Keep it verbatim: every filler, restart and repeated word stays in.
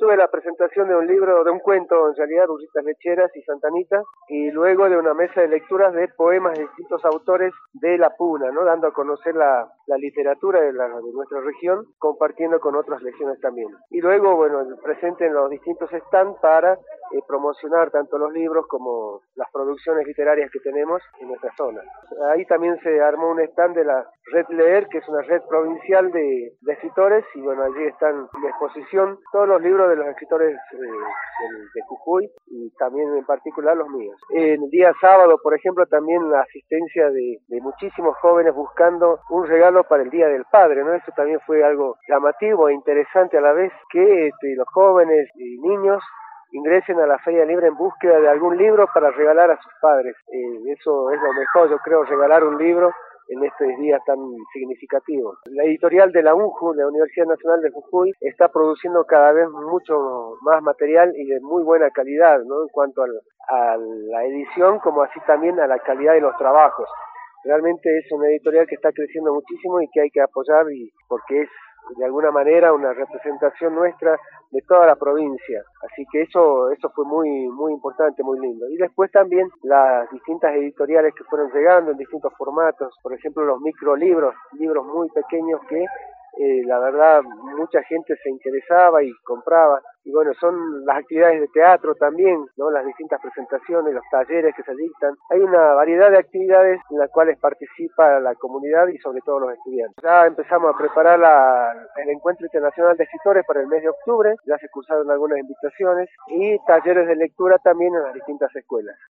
tuve la presentación de un libro, de un cuento en realidad, Burritas Lecheras y Santanita, y luego de una mesa de lecturas de poemas de distintos autores de la Puna, ¿no? Dando a conocer la, la literatura de, la, de nuestra región, compartiendo con otras lecciones también. Y luego, bueno, presente en los distintos stands para eh, promocionar tanto los libros como las producciones literarias que tenemos en nuestra zona. Ahí también se armó un stand de la Red Leer, que es una red provincial de, de escritores, y bueno, allí están en exposición todos los libros de los escritores eh, de, de Jujuy, y también en particular los míos. El día sábado, por ejemplo, también la asistencia de, de muchísimos jóvenes buscando un regalo para el Día del Padre, ¿no? Eso también fue algo llamativo e interesante a la vez, que este, los jóvenes y niños ingresen a la Feria Libre en búsqueda de algún libro para regalar a sus padres. Eh, eso es lo mejor, yo creo, regalar un libro en estos días tan significativos. La editorial de la U N J U, la Universidad Nacional de Jujuy, está produciendo cada vez mucho más material y de muy buena calidad, ¿no? En cuanto al, a la edición, como así también a la calidad de los trabajos. Realmente es una editorial que está creciendo muchísimo y que hay que apoyar, y porque es de alguna manera una representación nuestra de toda la provincia, así que eso eso fue muy muy importante, muy lindo. Y después también las distintas editoriales que fueron llegando en distintos formatos, por ejemplo los microlibros, libros muy pequeños que eh, la verdad mucha gente se interesaba y compraba. Y bueno, son las actividades de teatro también, ¿no? Las distintas presentaciones, los talleres que se dictan. Hay una variedad de actividades en las cuales participa la comunidad y sobre todo los estudiantes. Ya empezamos a preparar la, el Encuentro Internacional de Escritores para el mes de octubre, ya se cursaron algunas invitaciones, y talleres de lectura también en las distintas escuelas.